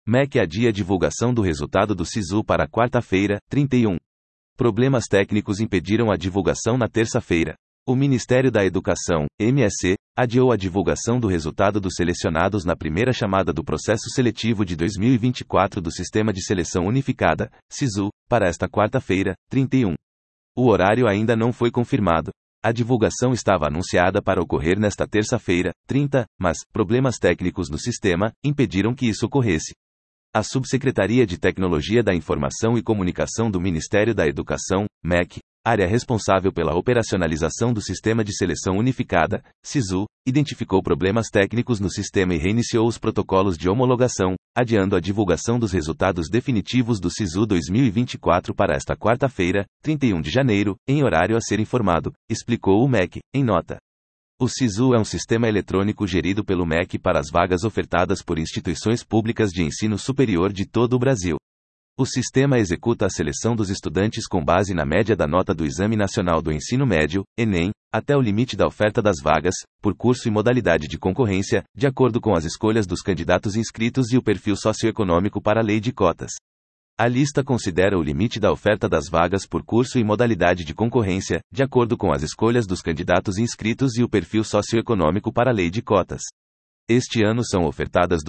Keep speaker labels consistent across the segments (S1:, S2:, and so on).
S1: MEC adia a divulgação do resultado do SISU para quarta-feira, 31. Problemas técnicos impediram a divulgação na terça-feira. O Ministério da Educação, MSE, adiou a divulgação do resultado dos selecionados na primeira chamada do processo seletivo de 2024 do Sistema de Seleção Unificada, SISU, para esta quarta-feira, 31. O horário ainda não foi confirmado. A divulgação estava anunciada para ocorrer nesta terça-feira, 30, mas problemas técnicos no sistema impediram que isso ocorresse. A Subsecretaria de Tecnologia da Informação e Comunicação do Ministério da Educação, MEC, área responsável pela operacionalização do Sistema de Seleção Unificada, SISU, identificou problemas técnicos no sistema e reiniciou os protocolos de homologação, adiando a divulgação dos resultados definitivos do SISU 2024 para esta quarta-feira, 31 de janeiro, em horário a ser informado, explicou o MEC, em nota. O SISU é um sistema eletrônico gerido pelo MEC para as vagas ofertadas por instituições públicas de ensino superior de todo o Brasil. O sistema executa a seleção dos estudantes com base na média da nota do Exame Nacional do Ensino Médio, ENEM, até o limite da oferta das vagas, por curso e modalidade de concorrência, de acordo com as escolhas dos candidatos inscritos e o perfil socioeconômico para a lei de cotas. A lista considera o limite da oferta das vagas por curso e modalidade de concorrência, de acordo com as escolhas dos candidatos inscritos e o perfil socioeconômico para a lei de cotas. Este ano são ofertadas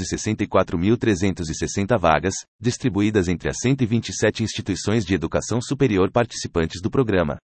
S1: 264.360 vagas, distribuídas entre as 127 instituições de educação superior participantes do programa.